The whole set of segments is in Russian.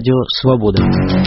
Радио Свобода.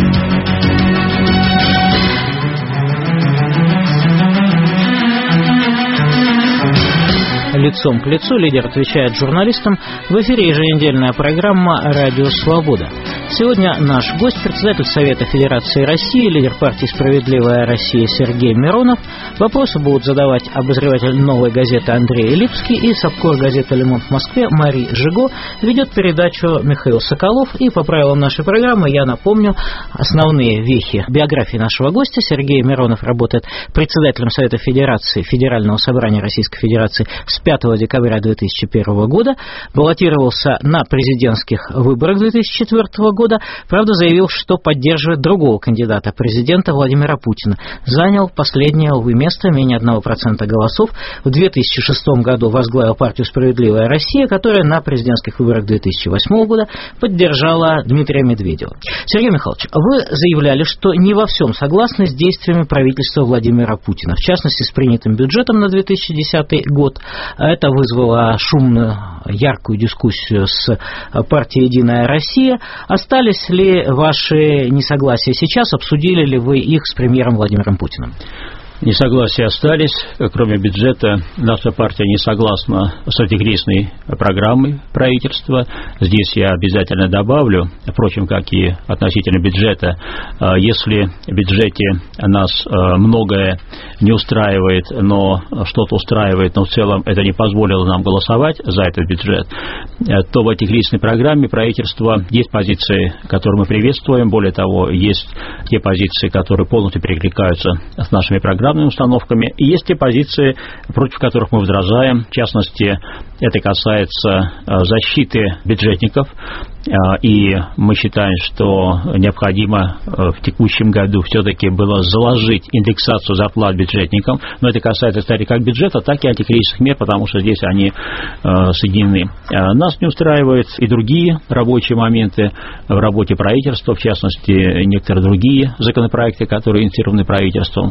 Лицом к лицу лидер отвечает журналистам. В эфире еженедельная программа «Радио Свобода». Сегодня наш гость, председатель Совета Федерации России, лидер партии «Справедливая Россия» Сергей Миронов. Вопросы будут задавать обозреватель «Новой газеты» Андрей Липский и сапкор газеты «Le Monde» в Москве Мария Жиго. Ведет передачу Михаил Соколов. И по правилам нашей программы я напомню основные вехи биографии нашего гостя. Сергей Миронов работает председателем Совета Федерации Федерального собрания Российской Федерации с 5 декабря 2001 года, баллотировался на президентских выборах 2004 года, правда, заявил, что поддерживает другого кандидата, президента Владимира Путина. Занял последнее, увы, место, менее 1% голосов. В 2006 году возглавил партию «Справедливая Россия», которая на президентских выборах 2008 года поддержала Дмитрия Медведева. Сергей Михайлович, вы заявляли, что не во всем согласны с действиями правительства Владимира Путина, в частности, с принятым бюджетом на 2010 год. Это вызвало шумную, яркую дискуссию с партией «Единая Россия». Остались ли ваши несогласия сейчас? Обсудили ли вы их с премьером Владимиром Путиным? Несогласия остались. Кроме бюджета, наша партия не согласна с антикризисной программой правительства. Здесь я обязательно добавлю, впрочем, как и относительно бюджета, если в бюджете нас многое не устраивает, но что-то устраивает, но в целом это не позволило нам голосовать за этот бюджет, то в антикризисной программе правительства есть позиции, которые мы приветствуем. Более того, есть те позиции, которые полностью перекликаются с нашими программами, установками, и есть те позиции, против которых мы возражаем. В частности, это касается защиты бюджетников, и мы считаем, что необходимо в текущем году все-таки было заложить индексацию зарплат бюджетникам, но это касается, кстати, как бюджета, так и антикризисных мер, потому что здесь они соединены. Нас не устраивают и другие рабочие моменты в работе правительства, в частности, некоторые другие законопроекты, которые инициированы правительством,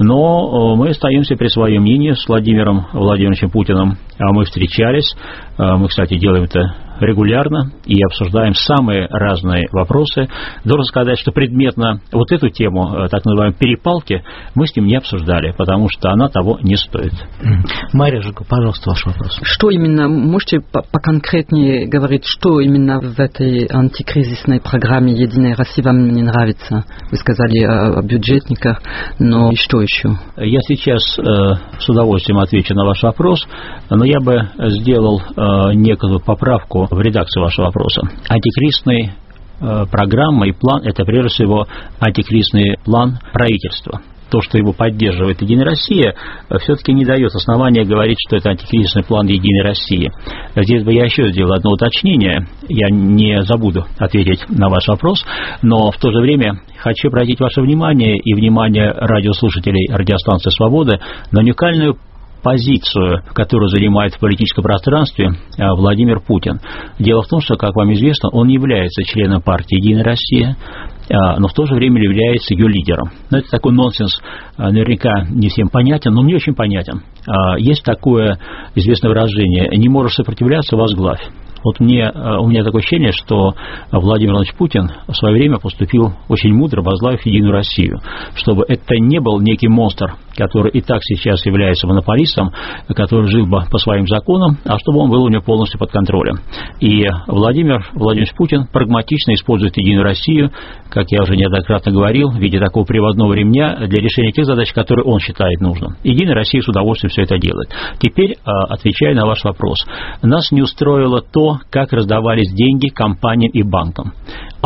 но мы остаемся при своем мнении с Владимиром Владимировичем Путиным. Мы встречались, мы, кстати, делаем это регулярно и обсуждаем самые разные вопросы. Должен сказать, что предметно вот эту тему, так называемой перепалки, мы с ним не обсуждали, потому что она того не стоит. Мария Жиго, пожалуйста, ваш вопрос. Что именно, можете поконкретнее говорить, что именно в этой антикризисной программе «Единая Россия» вам не нравится? Вы сказали о бюджетниках, но и что еще? Я сейчас с удовольствием отвечу на ваш вопрос, но я бы сделал некую поправку в редакции вашего вопроса. Антикризисная программа и план – это прежде всего антикризисный план правительства. То, что его поддерживает «Единая Россия», все-таки не дает основания говорить, что это антикризисный план «Единой России». Здесь бы я еще сделал одно уточнение. Я не забуду ответить на ваш вопрос, но в то же время хочу обратить ваше внимание и внимание радиослушателей радиостанции «Свобода» на уникальную позицию, которую занимает в политическом пространстве Владимир Путин. Дело в том, что, как вам известно, он не является членом партии «Единая Россия», но в то же время является ее лидером. Но это такой нонсенс, наверняка не всем понятен, но мне очень понятен. Есть такое известное выражение: «Не можешь сопротивляться, возглавь». Вот у меня такое ощущение, что Владимир Владимирович Путин в свое время поступил очень мудро, возглавив «Единую Россию», чтобы это не был некий монстр, который и так сейчас является монополистом, который жил бы по своим законам, а чтобы он был у него полностью под контролем. И Владимир Владимирович Путин прагматично использует «Единую Россию», как я уже неоднократно говорил, в виде такого приводного ремня для решения тех задач, которые он считает нужным. «Единая Россия» с удовольствием все это делает. Теперь, отвечая на ваш вопрос, нас не устроило то, как раздавались деньги компаниям и банкам.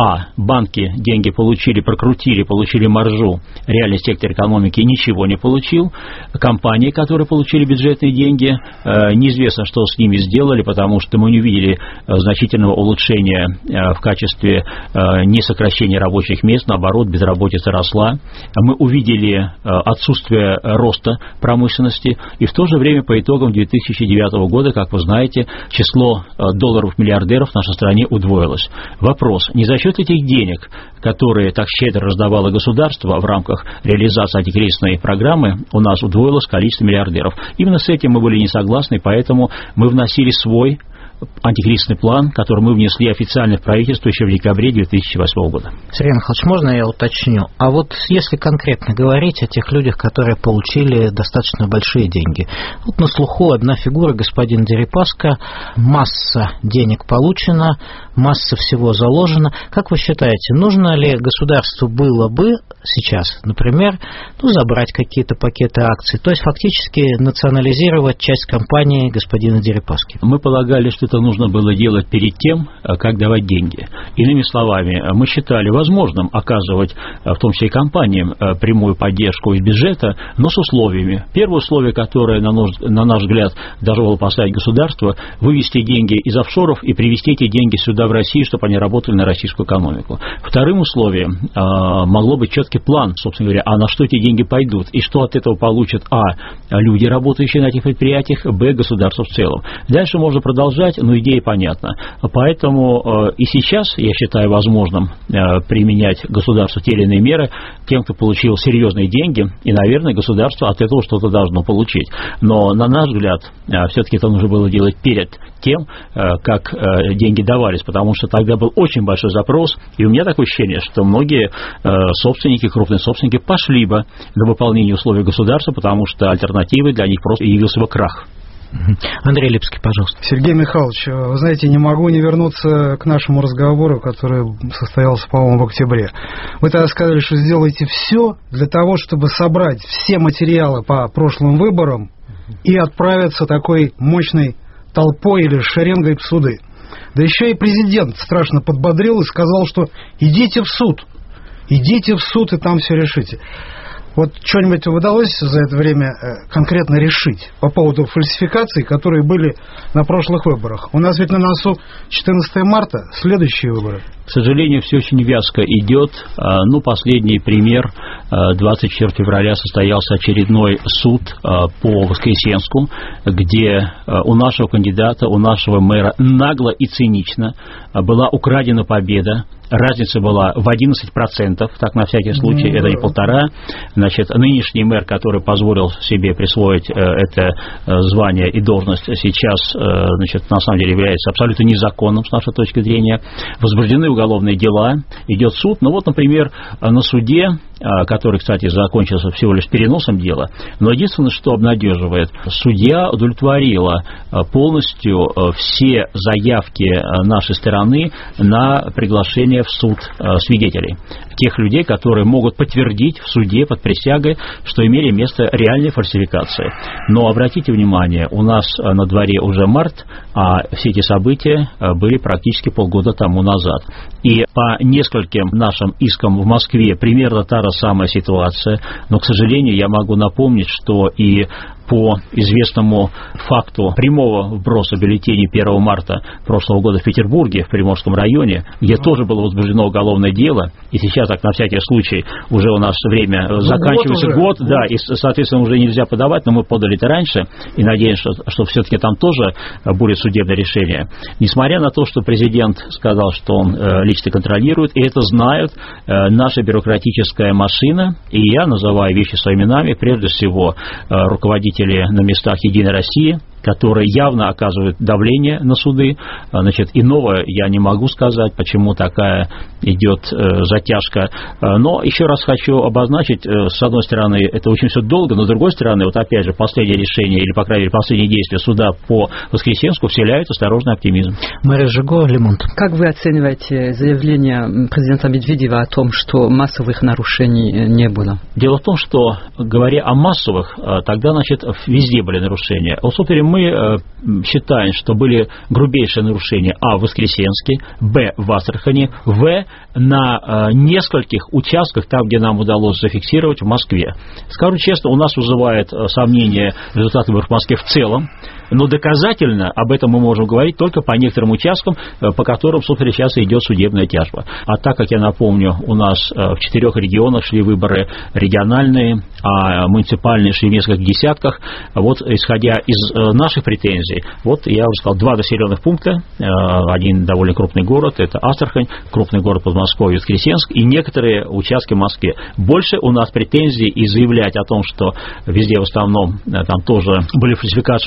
Банки деньги получили, прокрутили, получили маржу, реальный сектор экономики ничего не получил. Компании, которые получили бюджетные деньги, неизвестно, что с ними сделали, потому что мы не увидели значительного улучшения в качестве не сокращения рабочих мест, наоборот, безработица росла. Мы увидели отсутствие роста промышленности, и в то же время по итогам 2009 года, как вы знаете, число долларов-миллиардеров в нашей стране удвоилось. Вопрос: не за счет этих денег, которые так щедро раздавало государство в рамках реализации антикризисной программы, у нас удвоилось количество миллиардеров. Именно с этим мы были не согласны, поэтому мы вносили свой антикризисный план, который мы внесли официально в правительство еще в декабре 2008 года. Сергей Михайлович, можно я уточню? А вот если конкретно говорить о тех людях, которые получили достаточно большие деньги. Вот на слуху одна фигура, господин Дерипаска, масса денег получена, масса всего заложена. Как вы считаете, нужно ли государству было бы сейчас, например, забрать какие-то пакеты акций, то есть фактически национализировать часть компании господина Дерипаски? Мы полагали, что это нужно было делать перед тем, как давать деньги. Иными словами, мы считали возможным оказывать, в том числе и компаниям, прямую поддержку из бюджета, но с условиями. Первое условие, которое, на наш взгляд, должно было поставить государство, вывести деньги из офшоров и привести эти деньги сюда, в Россию, чтобы они работали на российскую экономику. Вторым условием могло быть четкий план, собственно говоря, на что эти деньги пойдут, и что от этого получат, люди, работающие на этих предприятиях, государство в целом. Дальше можно продолжать, но идея понятна. Поэтому и сейчас, я считаю, возможным применять государству те или иные меры тем, кто получил серьезные деньги, и, наверное, государство от этого что-то должно получить. Но, на наш взгляд, все-таки это нужно было делать перед тем, как деньги давались, потому что тогда был очень большой запрос, и у меня такое ощущение, что многие собственники, крупные собственники пошли бы на выполнение условий государства, потому что альтернативой для них просто явился бы крах. Андрей Липский, пожалуйста. Сергей Михайлович, вы знаете, не могу не вернуться к нашему разговору, который состоялся, по-моему, в октябре. Вы тогда сказали, что сделаете все для того, чтобы собрать все материалы по прошлым выборам и отправиться такой мощной толпой или шеренгой в суды. Да еще и президент страшно подбодрил и сказал, что идите в суд и там все решите. Вот что-нибудь удалось за это время конкретно решить по поводу фальсификаций, которые были на прошлых выборах? У нас ведь на носу 14 марта, следующие выборы. К сожалению, все очень вязко идет. Последний пример. 24 февраля состоялся очередной суд по Воскресенску, где у нашего кандидата, у нашего мэра нагло и цинично была украдена победа. Разница была в 11%, так на всякий случай, это не 1,5. Значит, нынешний мэр, который позволил себе присвоить это звание и должность, сейчас, на самом деле является абсолютно незаконным с нашей точки зрения. Возбуждены уголовные дела, идет суд. Например, на суде, который, кстати, закончился всего лишь переносом дела, но единственное, что обнадеживает, судья удовлетворила полностью все заявки нашей стороны на приглашение в суд свидетелей. Тех людей, которые могут подтвердить в суде под присягой, что имели место реальные фальсификации. Но обратите внимание, у нас на дворе уже март, а все эти события были практически полгода тому назад. И по нескольким нашим искам в Москве примерно та же самая ситуация, но, к сожалению, я могу напомнить, что и по известному факту прямого вброса бюллетеней 1 марта прошлого года в Петербурге, в Приморском районе, где тоже было возбуждено уголовное дело, и сейчас, так на всякий случай, уже у нас время заканчивается год, да, и, соответственно, уже нельзя подавать, но мы подали это раньше, и надеемся, что все-таки там тоже будет судебное решение. Несмотря на то, что президент сказал, что он лично контролирует, и это знают наша бюрократическая машина, и я называю вещи своими именами, прежде всего, руководитель на местах «Единой России», которые явно оказывают давление на суды. Иного я не могу сказать, почему такая идет затяжка. Но еще раз хочу обозначить, с одной стороны, это очень все долго, но с другой стороны, опять же, последнее решение, или, по крайней мере, последние действия суда по Воскресенску вселяют осторожный оптимизм. Мария Жиго, Лемонт. Как вы оцениваете заявление президента Медведева о том, что массовых нарушений не было? Дело в том, что, говоря о массовых, тогда, везде были нарушения. Мы считаем, что были грубейшие нарушения в Воскресенске, в Астрахани, на нескольких участках, там, где нам удалось зафиксировать, в Москве. Скажу честно, у нас вызывает сомнение результаты выборов в Москве в целом, но доказательно об этом мы можем говорить только по некоторым участкам, по которым, собственно, сейчас идет судебная тяжба. А так, как я напомню, у нас в 4 регионах шли выборы региональные, а муниципальные шли в нескольких десятках. Исходя из наших претензий, я уже сказал, 2 населенных пункта, один довольно крупный город, это Астрахань, крупный город Подмосковье, Воскресенск, и некоторые участки в Москве. Больше у нас претензий и заявлять о том, что везде в основном там тоже были фальсификации, у нас нет.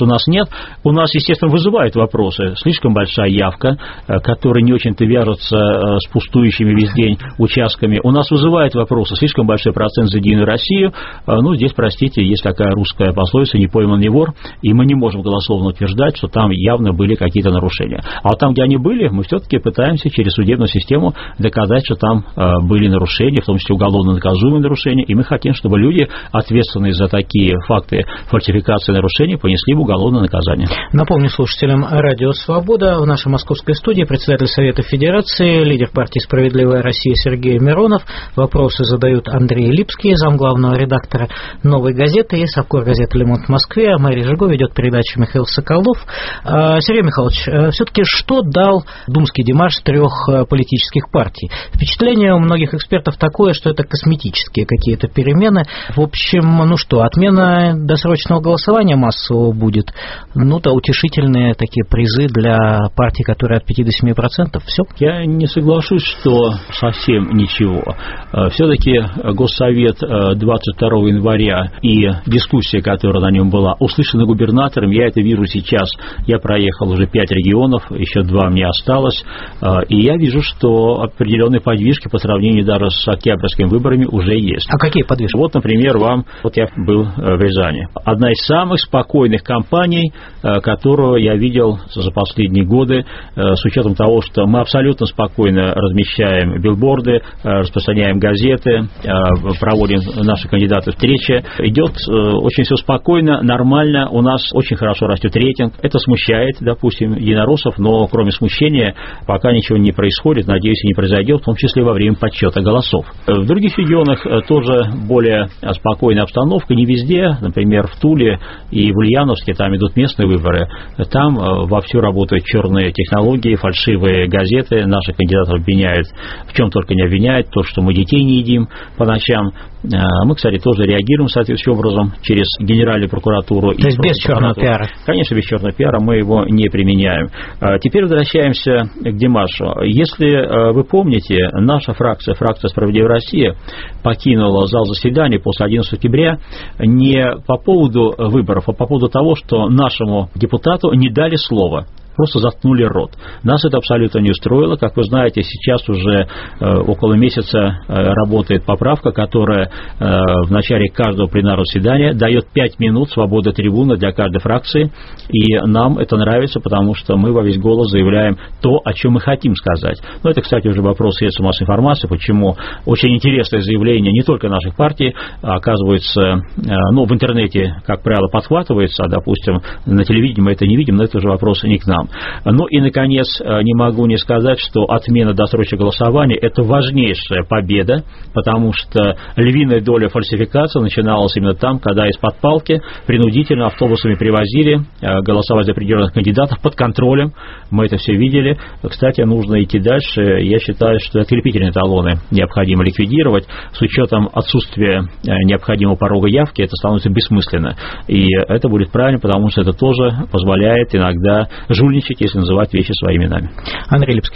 У нас, естественно, вызывают вопросы. Слишком большая явка, которая не очень-то вяжется с пустующими весь день участками. У нас вызывает вопросы. Слишком большой процент за Единую Россию. Ну, здесь, простите, есть такая русская пословица «не пойман, не вор», и мы не можем голословно утверждать, что там явно были какие-то нарушения. А вот там, где они были, мы все-таки пытаемся через судебную систему доказать, что там были нарушения, в том числе уголовно наказуемые нарушения, и мы хотим, чтобы люди, ответственные за такие факты фальсификации нарушений, понесли уголовное наказание. Напомню слушателям «Радио Свобода», в нашей московской студии председатель Совета Федерации, лидер партии «Справедливая Россия» Сергей Миронов. Вопросы задают Андрей Липский, замглавного редактора «Новой газеты» и совкор газеты «Le Monde» в Москве. Мария Жиго ведет передачу Михаил Соколов. Сергей Михайлович, все-таки что дал думский демарш 3 политических партий? Впечатление у многих экспертов такое, что это косметические какие-то перемены. В общем, ну что, отмена досрочного голосования массового будет? Ну-то утешительные такие призы для партий, которые от 5 до 7%. Все? Я не соглашусь, что совсем ничего. Все-таки Госсовет 22 января и дискуссия, которая на нем была, услышана губернатором. Я это вижу сейчас. Я проехал уже 5 регионов, еще 2 мне осталось. И я вижу, что определенные подвижки по сравнению даже с октябрьскими выборами уже есть. А какие подвижки? Вот, например, вот я был в Рязани. Одна из самых спокойных кампаний, которую я видел за последние годы, с учетом того, что мы абсолютно спокойно размещаем билборды, распространяем газеты, проводим наши кандидаты встречи. Идет очень все спокойно, нормально, у нас очень хорошо растет рейтинг. Это смущает, допустим, единороссов, но кроме смущения пока ничего не происходит, надеюсь, и не произойдет, в том числе во время подсчета голосов. В других регионах тоже более спокойная обстановка, не везде, например, в Туле и в Ульяновске, там идут местные выборы, там вовсю работают черные технологии, фальшивые газеты, наших кандидатов обвиняют, в чем только не обвиняют, то, что мы детей не едим по ночам. Мы, кстати, тоже реагируем соответствующим образом через Генеральную прокуратуру. То есть без черного пиара? Конечно, без черного пиара, мы его не применяем. Теперь возвращаемся к демаршу. Если вы помните, наша фракция «Справедливая Россия» покинула зал заседаний после 11 октября не по поводу выборов, а по поводу того, что нашему депутату не дали слова. Просто заткнули рот. Нас это абсолютно не устроило. Как вы знаете, сейчас уже около месяца работает поправка, которая в начале каждого пленарного заседания дает 5 минут свободы трибуны для каждой фракции. И нам это нравится, потому что мы во весь голос заявляем то, о чем мы хотим сказать. Но это, кстати, уже вопрос средств массовой информации, почему очень интересное заявление не только наших партий, а оказывается, в интернете, как правило, подхватывается, а, допустим, на телевидении мы это не видим, но это уже вопрос не к нам. Ну и, наконец, не могу не сказать, что отмена досрочного голосования – это важнейшая победа, потому что львиная доля фальсификации начиналась именно там, когда из-под палки принудительно автобусами привозили голосовать за определенных кандидатов под контролем. Мы это все видели. Кстати, нужно идти дальше. Я считаю, что открепительные талоны необходимо ликвидировать. С учетом отсутствия необходимого порога явки это становится бессмысленно. И это будет правильно, потому что это тоже позволяет иногда жульничать, если называть вещи своими именами. Андрей Липский.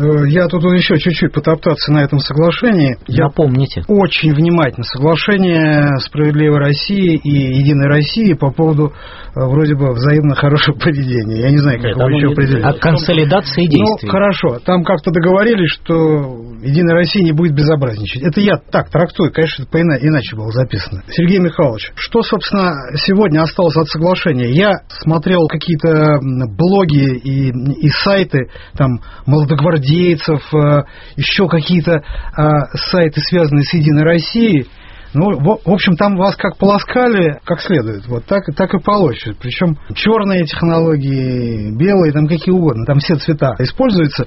Я тут еще чуть-чуть потоптаться на этом соглашении. Напомните. Я очень внимательно. Соглашение «Справедливой России» и «Единой России» по поводу вроде бы взаимно хорошего поведения. Я не знаю, как его еще определить. От консолидации действий. Ну, хорошо. Там как-то договорились, что «Единая Россия» не будет безобразничать. Это я так трактую. Конечно, это иначе было записано. Сергей Михайлович, что, собственно, сегодня осталось от соглашения? Я смотрел какие-то блоги и сайты там молодогвардейцев, еще какие-то сайты, связанные с «Единой Россией». Ну, в общем, там вас как полоскали, как следует. Вот так и получится. Причем черные технологии, белые, там какие угодно, там все цвета используются.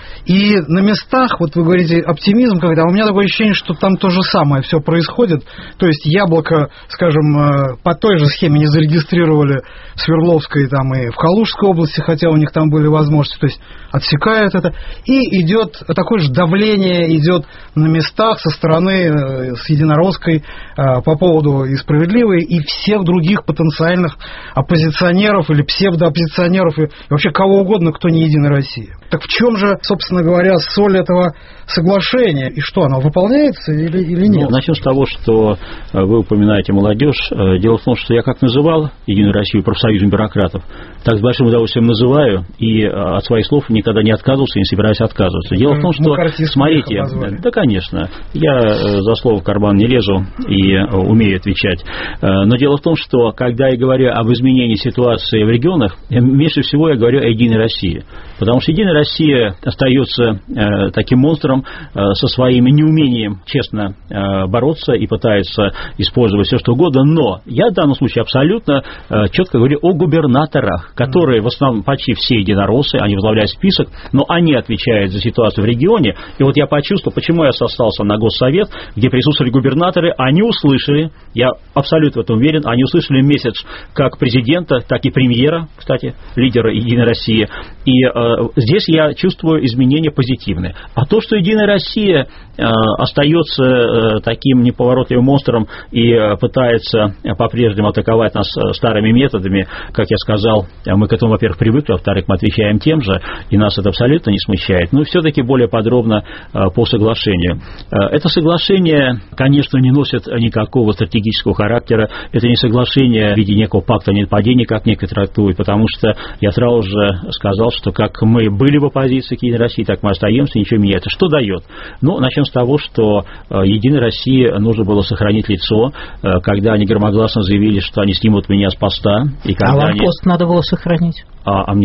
И на местах, вот вы говорите, оптимизм какой-то, а у меня такое ощущение, что там то же самое все происходит. То есть Яблоко, скажем, по той же схеме не зарегистрировали в Свердловской там, и в Калужской области, хотя у них там были возможности, то есть отсекают это. И идет такое же давление идет на местах со стороны с Единоросской по поводу и «Справедливой», и всех других потенциальных оппозиционеров или псевдооппозиционеров, и вообще кого угодно, кто не «Единая Россия». Так в чем же, собственно собственно говоря, соль этого соглашения. И что, оно выполняется или нет? Начнем с того, что вы упоминаете молодежь. Дело в том, что я как называл Единую Россию профсоюзом бюрократов, так с большим удовольствием называю, и от своих слов никогда не отказывался и не собираюсь отказываться. Дело в том, что, смотрите, да, конечно, я за слово в карман не лезу и умею отвечать, но дело в том, что когда я говорю об изменении ситуации в регионах, меньше всего я говорю о Единой России, потому что Единая Россия остается таким монстром со своим неумением честно бороться и пытается использовать все что угодно, но я в данном случае абсолютно четко говорю о губернаторах, которые в основном почти все единороссы, они возглавляют список, но они отвечают за ситуацию в регионе. И вот я почувствовал, почему я сослался на Госсовет, где присутствовали губернаторы, они услышали, я абсолютно в этом уверен, они услышали месседж как президента, так и премьера, кстати, лидера Единой России. И здесь я чувствую изменения позитивные. А то, что Единая Россия остается таким неповоротливым монстром и пытается по-прежнему атаковать нас старыми методами, как я сказал, мы к этому, во-первых, привыкли, во-вторых, мы отвечаем тем же, и нас это абсолютно не смущает. Но все-таки более подробно по соглашению. Это соглашение, конечно, не носит никакого стратегического характера. Это не соглашение в виде некого пакта ненападения, как некоторые трактуют, потому что я сразу же сказал, что как мы были в оппозиции к Единой России, так мы остаемся, ничего не меняется. Что дает? Ну, начнем с того, что Единой России нужно было сохранить лицо, когда они громогласно заявили, что они снимут меня с поста. И когда вам пост надо было сохранить? Мне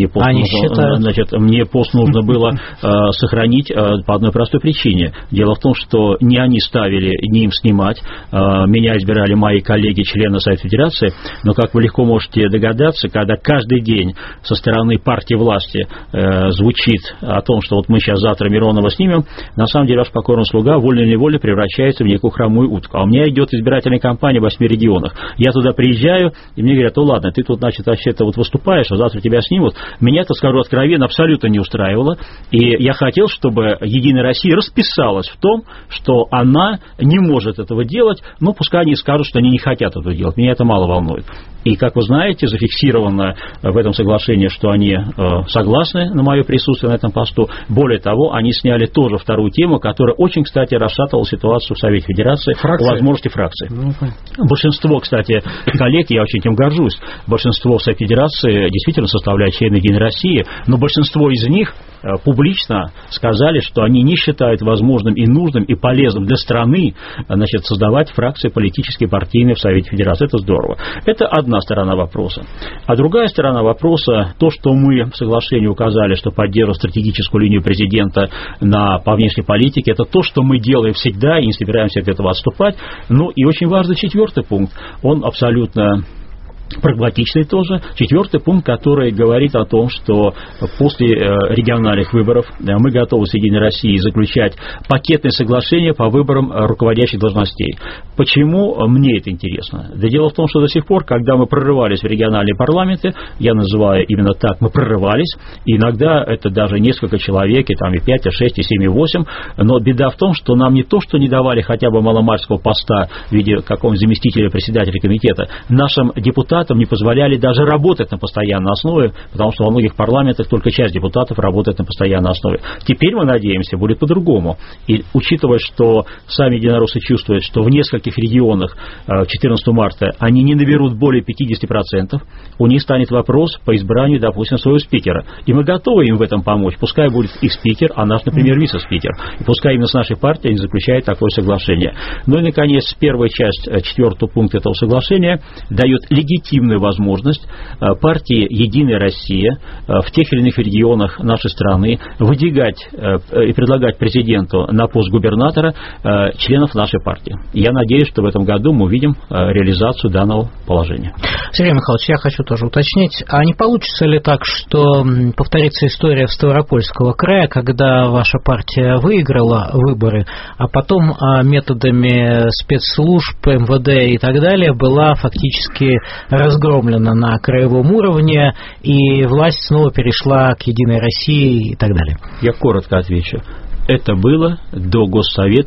пост нужно было сохранить по одной простой причине. Дело в том, что не они ставили, не им снимать. Меня избирали мои коллеги, члены Совета Федерации, но, как вы легко можете догадаться, когда каждый день со стороны партии власти звучит о том, что вот мы сейчас завтра Миронова снимем, на самом деле ваш покорный слуга волей или неволей превращается в некую хромую утку. А у меня идет избирательная кампания в 8 регионах. Я туда приезжаю, и мне говорят: ладно, ты тут, значит, вообще-то вот выступаешь, а завтра тебя снимут. Меня это, скажу откровенно, абсолютно не устраивало. И я хотел, чтобы Единая Россия расписалась в том, что она не может этого делать, но пускай они скажут, что они не хотят этого делать. Меня это мало волнует. И, как вы знаете, зафиксировано в этом соглашении, что они согласны на мое присутствие на этом посту. Более того, они сняли тоже вторую тему, которая очень, кстати, расшатывала ситуацию в Совете Федерации по возможности фракции. Большинство, кстати, коллег, я очень этим горжусь, большинство в Совете Федерации действительно составляет члены Единой России, но большинство из них публично сказали, что они не считают возможным и нужным и полезным для страны, значит, создавать фракции политические, партийные в Совете Федерации. Это здорово. Это одна сторона вопроса. А другая сторона вопроса, то, что мы в соглашении указали, что поддерживаем стратегическую линию президента по внешней политике, это то, что мы делаем всегда и не собираемся от этого отступать. Ну и очень важный четвертый пункт, он абсолютно прагматичный тоже. Четвертый пункт, который говорит о том, что после региональных выборов мы готовы с Единой Россией заключать пакетные соглашения по выборам руководящих должностей. Почему мне это интересно? Да дело в том, что до сих пор, когда мы прорывались в региональные парламенты, я называю именно так, мы прорывались, и иногда это даже несколько человек, и там и 5, и 6, и 7, и 8, но беда в том, что нам не то, что не давали хотя бы маломальского поста в виде какого-нибудь заместителя председателя комитета, нашим депутатам не позволяли даже работать на постоянной основе, потому что во многих парламентах только часть депутатов работает на постоянной основе. Теперь, мы надеемся, будет по-другому. И учитывая, что сами единороссы чувствуют, что в нескольких регионах 14 марта они не наберут более 50%, у них станет вопрос по избранию, допустим, своего спикера. И мы готовы им в этом помочь. Пускай будет их спикер, а наш, например, вице-спикер. И пускай именно с нашей партией они заключают такое соглашение. Ну и, наконец, первая часть четвертого пункта этого соглашения дает легитимную возможность партии «Единая Россия» в тех или иных регионах нашей страны выдвигать и предлагать президенту на пост губернатора членов нашей партии. Я надеюсь, что в этом году мы увидим реализацию данного положения. Сергей Михайлович, я хочу тоже уточнить, а не получится ли так, что повторится история в Ставропольского края, когда ваша партия выиграла выборы, а потом методами спецслужб, МВД и так далее была фактически разгромлена на краевом уровне, и власть снова перешла к Единой России и так далее? Я коротко отвечу. Это было до Госсовета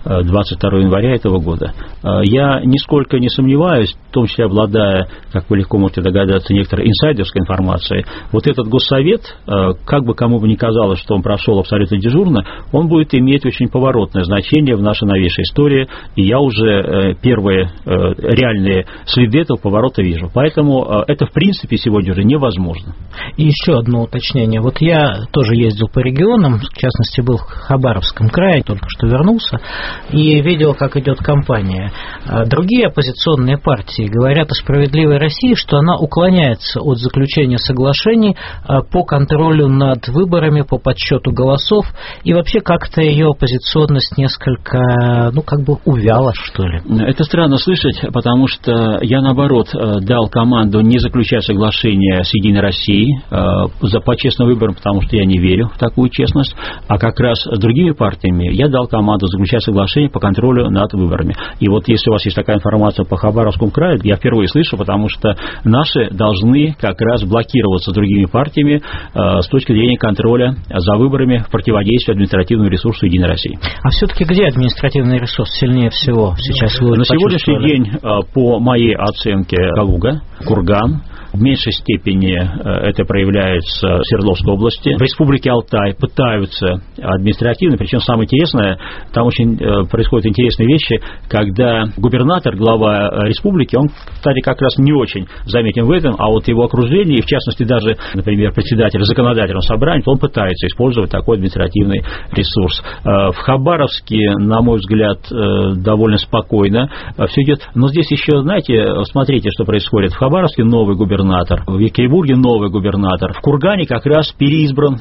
22 января этого года. Я нисколько не сомневаюсь, в том числе обладая, как вы легко можете догадаться, некоторой инсайдерской информацией, вот этот госсовет, как бы кому бы ни казалось, что он прошел абсолютно дежурно, он будет иметь очень поворотное значение в нашей новейшей истории, и я уже первые реальные следы этого поворота вижу. Поэтому это, в принципе, сегодня уже невозможно. И еще одно уточнение. Вот я тоже ездил по регионам, в частности, был в Хабаровском крае, только что вернулся, и видел, как идет кампания. Другие оппозиционные партии говорят о «Справедливой России», что она уклоняется от заключения соглашений по контролю над выборами, по подсчету голосов, и вообще как-то ее оппозиционность несколько, увяла, что ли. Это странно слышать, потому что я, наоборот, дал команду не заключать соглашение с «Единой Россией» по честным выборам, потому что я не верю в такую честность, а как раз с другими партиями я дал команду заключать соглашение по контролю над выборами. И вот если у вас есть такая информация по Хабаровскому краю, я впервые слышу, потому что наши должны как раз блокироваться с другими партиями с точки зрения контроля за выборами в противодействии административному ресурсу «Единой России». А все-таки где административный ресурс сильнее всего сейчас? На сегодняшний день, по моей оценке, Калуга, Курган. В меньшей степени это проявляется в Свердловской области. В Республике Алтай пытаются административно, причем самое интересное, там очень происходят интересные вещи, когда губернатор, глава республики, он, кстати, как раз не очень заметен в этом, а вот его окружение, и в частности даже, например, председатель законодательного собрания, он пытается использовать такой административный ресурс. В Хабаровске, на мой взгляд, довольно спокойно все идет. Но здесь еще, знаете, смотрите, что происходит. В Хабаровске новый губернатор, в Екатеринбурге новый губернатор, в Кургане как раз переизбран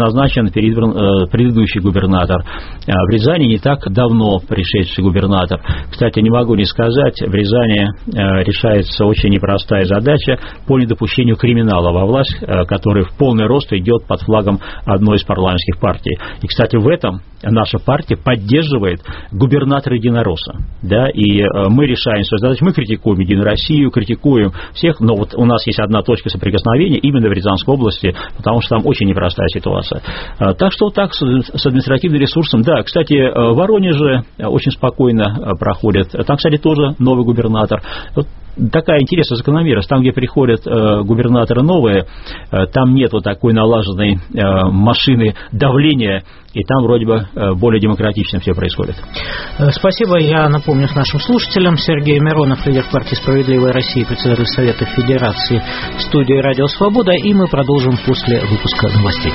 предыдущий губернатор, в Рязани не так давно пришедший губернатор. Кстати, не могу не сказать, в Рязани решается очень непростая задача по недопущению криминала во власть, который в полный рост идет под флагом одной из парламентских партий. И, кстати, в этом наша партия поддерживает губернатора единоросса. Да, и мы решаем свою задачу, мы критикуем «Единую Россию», критикуем всех, но вот у нас есть одна точка соприкосновения именно в Рязанской области, потому что там очень непростая ситуация. Так что вот так с административным ресурсом. Да, кстати, в Воронеже очень спокойно проходит. Там, кстати, тоже новый губернатор. Вот такая интересная закономерность. Там, где приходят губернаторы новые, там нет вот такой налаженной машины давления, и там вроде бы более демократично все происходит. Спасибо. Я напомню нашим слушателям. Сергей Миронов, лидер партии «Справедливая Россия», председатель Совета Федерации, в студии «Радио Свобода», и мы продолжим после выпуска новостей.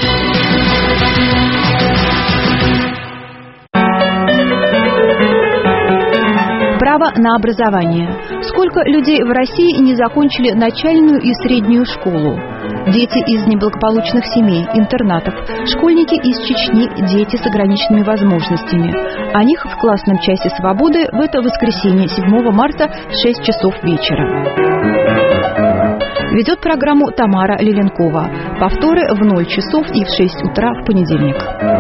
Право на образование. Сколько людей в России не закончили начальную и среднюю школу? Дети из неблагополучных семей, интернатов, школьники из Чечни, дети с ограниченными возможностями. О них в классном часе свободы в это воскресенье, 7 марта, в 6 часов вечера. Ведет программу Тамара Леленкова. Повторы в 0 часов и в 6 утра в понедельник.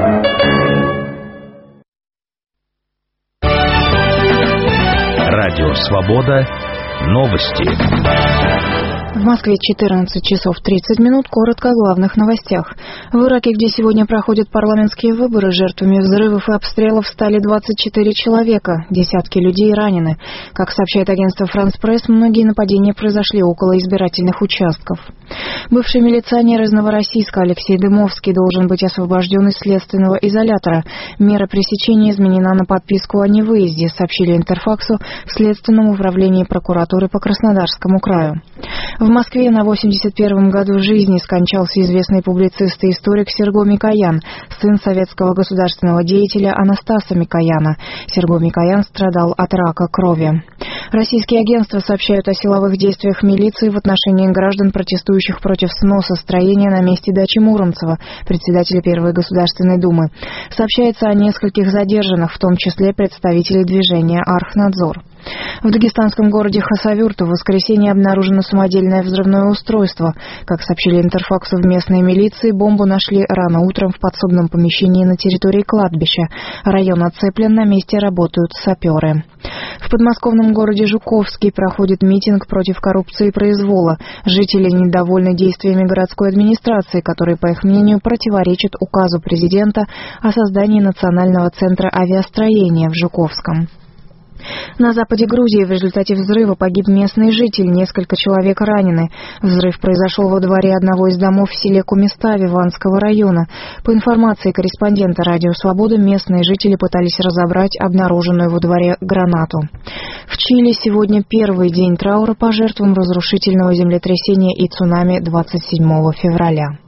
Радио «Свобода». Новости. В Москве 14 часов 30 минут. Коротко о главных новостях. В Ираке, где сегодня проходят парламентские выборы, жертвами взрывов и обстрелов стали 24 человека. Десятки людей ранены. Как сообщает агентство «Франс Пресс», многие нападения произошли около избирательных участков. Бывший милиционер из Новороссийска Алексей Дымовский должен быть освобожден из следственного изолятора. Мера пресечения изменена на подписку о невыезде, сообщили Интерфаксу в Следственном управлении прокуратуры по Краснодарскому краю. В Москве на 81-м году жизни скончался известный публицист и историк Серго Микоян, сын советского государственного деятеля Анастаса Микояна. Серго Микоян страдал от рака крови. Российские агентства сообщают о силовых действиях милиции в отношении граждан, протестующих против сноса строения на месте дачи Муромцева, председателя Первой Государственной Думы. Сообщается о нескольких задержанных, в том числе представителей движения «Архнадзор». В дагестанском городе Хасавюрт в воскресенье обнаружено самодельное взрывное устройство. Как сообщили Интерфаксу в местной милиции, бомбу нашли рано утром в подсобном помещении на территории кладбища. Район оцеплен, на месте работают саперы. В подмосковном городе Жуковский проходит митинг против коррупции и произвола. Жители недовольны действиями городской администрации, которые, по их мнению, противоречат указу президента о создании Национального центра авиастроения в Жуковском. На западе Грузии в результате взрыва погиб местный житель, несколько человек ранены. Взрыв произошел во дворе одного из домов в селе Кумистави Ванского района. По информации корреспондента «Радио Свобода», местные жители пытались разобрать обнаруженную во дворе гранату. В Чили сегодня первый день траура по жертвам разрушительного землетрясения и цунами 27 февраля.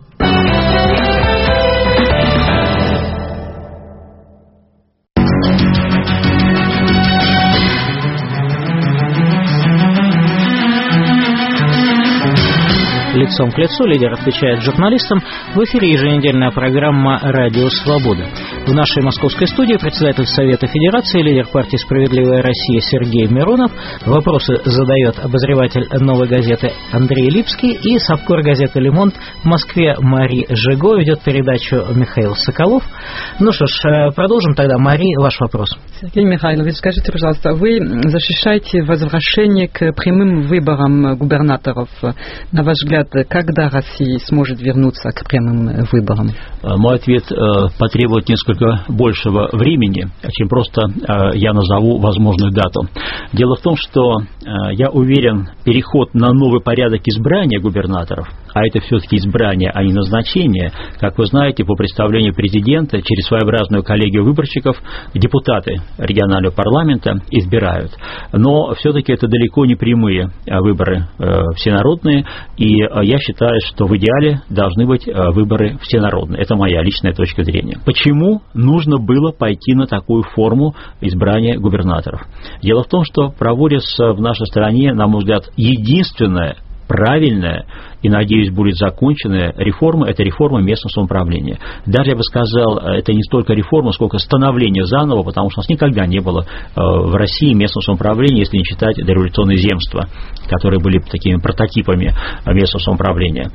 Лицом к лицу лидер отвечает журналистам. В эфире еженедельная программа «Радио Свобода». В нашей московской студии председатель Совета Федерации, лидер партии «Справедливая Россия» Сергей Миронов. Вопросы задает обозреватель «Новой газеты» Андрей Липский и совкор газеты «Лемонт» в Москве Мари Жиго. Ведет передачу Михаил Соколов. Ну что ж, продолжим тогда. Мари, ваш вопрос. Сергей Михайлович, скажите, пожалуйста, вы защищаете возвращение к прямым выборам губернаторов. На ваш взгляд, когда Россия сможет вернуться к прямым выборам? Мой ответ потребует несколько большего времени, чем просто я назову возможную дату. Дело в том, что я уверен, переход на новый порядок избрания губернаторов, а это все-таки избрание, а не назначение, как вы знаете, по представлению президента, через своеобразную коллегию выборщиков депутаты регионального парламента избирают. Но все-таки это далеко не прямые выборы всенародные, и я считаю, что в идеале должны быть выборы всенародные. Это моя личная точка зрения. Почему нужно было пойти на такую форму избрания губернаторов? Дело в том, что проводится в нашей стране, на мой взгляд, единственная правильная и, надеюсь, будет закончена реформа, это реформа местного самоуправления. Даже, я бы сказал, это не столько реформа, сколько становление заново, потому что у нас никогда не было в России местного самоуправления, если не считать дореволюционные земства, которые были такими прототипами местного самоуправления.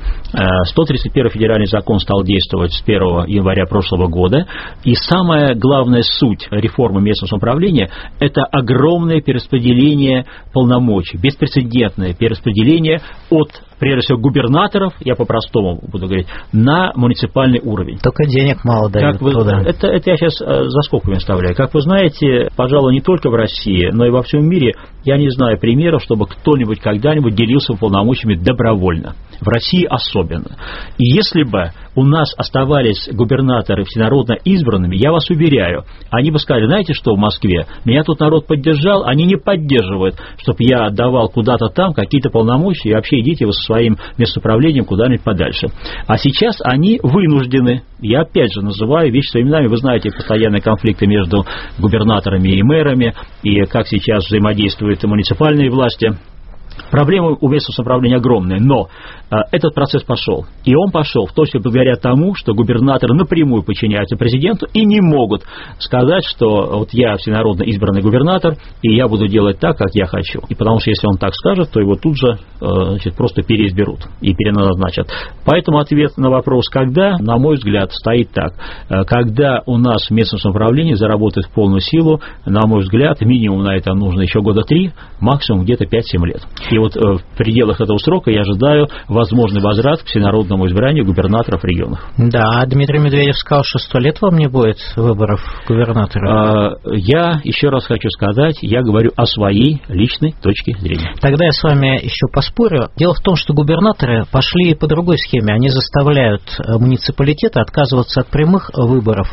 131 федеральный закон стал действовать с 1 января прошлого года, и самая главная суть реформы местного самоуправления – это огромное перераспределение полномочий, беспрецедентное перераспределение от, прежде всего, губернаторов, я по-простому буду говорить, на муниципальный уровень. Только денег мало дают туда. Это я сейчас за скобками оставляю. Как вы знаете, пожалуй, не только в России, но и во всем мире я не знаю примеров, чтобы кто-нибудь когда-нибудь делился полномочиями добровольно. В России особенно. И если бы у нас оставались губернаторы всенародно избранными, я вас уверяю, они бы сказали, знаете что, в Москве, меня тут народ поддержал, они не поддерживают, чтобы я отдавал куда-то там какие-то полномочия, и вообще идите вы со своим местоуправлением куда-нибудь подальше. А сейчас они вынуждены, я опять же называю вещи своими именами, вы знаете постоянные конфликты между губернаторами и мэрами, и как сейчас взаимодействуют муниципальные власти. Проблемы у местного самоуправления огромные, но этот процесс пошел. И он пошел в том числе благодаря тому, что губернаторы напрямую подчиняются президенту и не могут сказать, что вот я всенародно избранный губернатор, и я буду делать так, как я хочу. И потому что если он так скажет, то его тут же просто переизберут и переназначат. Поэтому ответ на вопрос «когда», на мой взгляд, стоит так. Когда у нас местное самоуправление заработает в полную силу, на мой взгляд, минимум на это нужно еще года 3, максимум где-то 5-7 лет. И вот в пределах этого срока я ожидаю возможный возврат к всенародному избранию губернаторов регионов. Да, Дмитрий Медведев сказал, что 100 лет вам не будет выборов губернатора. Я еще раз хочу сказать, я говорю о своей личной точке зрения. Тогда я с вами еще поспорю. Дело в том, что губернаторы пошли по другой схеме. Они заставляют муниципалитеты отказываться от прямых выборов